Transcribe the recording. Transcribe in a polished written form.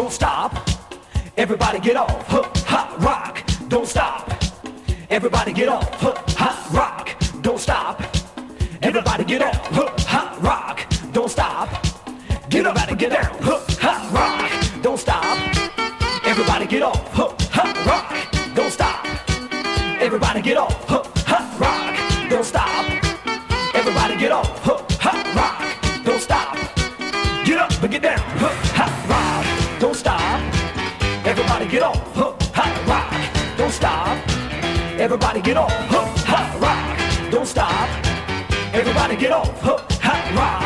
don't stop. Everybody get off, hot rock, don't stop. Everybody get off, hot rock, don't stop. Everybody get off, hot rock, don't stop. Everybody get down, hot rock, don't stop. Everybody get off, hot rock, don't stop. Everybody get off, hot rock, don't stop. Everybody get off, hot rock, don't stop. Get up and get down, hot rock, don't stop. Everybody get off, hot rock, don't stop. Everybody get off, hot rock, don't stop. Everybody get off, hot rock.